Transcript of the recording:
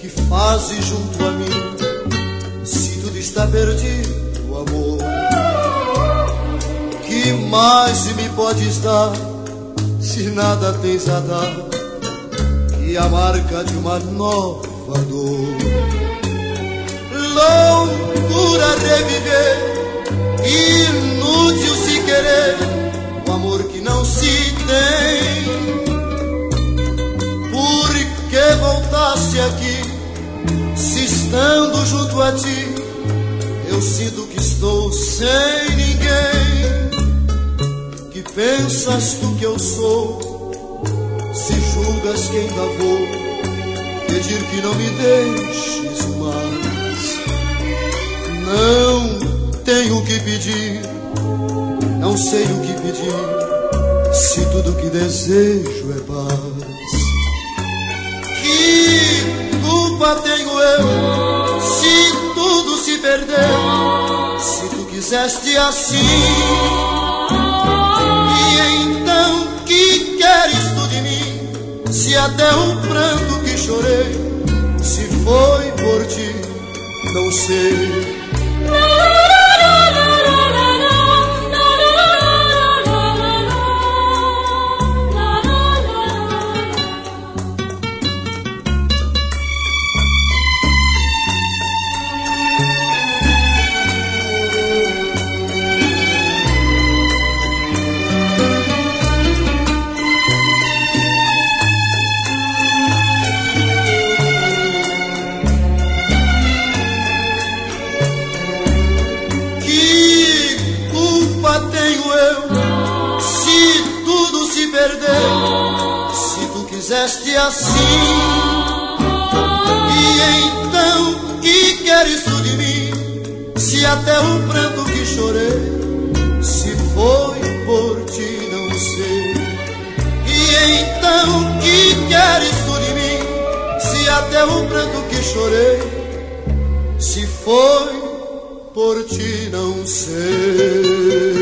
que fazes junto a mim? Se tudo está perdido, amor, que mais me podes dar? Se nada tens a dar, e a marca de uma nova dor. Loucura reviver, inútil se querer o amor que não se tem. Por que voltaste aqui, se estando junto a ti eu sinto que estou sem ninguém? Que pensas tu que eu sou, se julgas que ainda vou pedir que não me deixes mais? Não tenho o que pedir, não sei o que pedir, se tudo que desejo é paz. Que culpa tenho eu, se tudo se perdeu, se tu quiseste assim? E então que queres tu de mim, se até o pranto que chorei, se foi por ti, não sei. Se tu quiseste assim, e então que queres tu de mim, se até o pranto que chorei, se foi por ti, não sei. E então que queres tu de mim, se até o pranto que chorei, se foi por ti, não sei.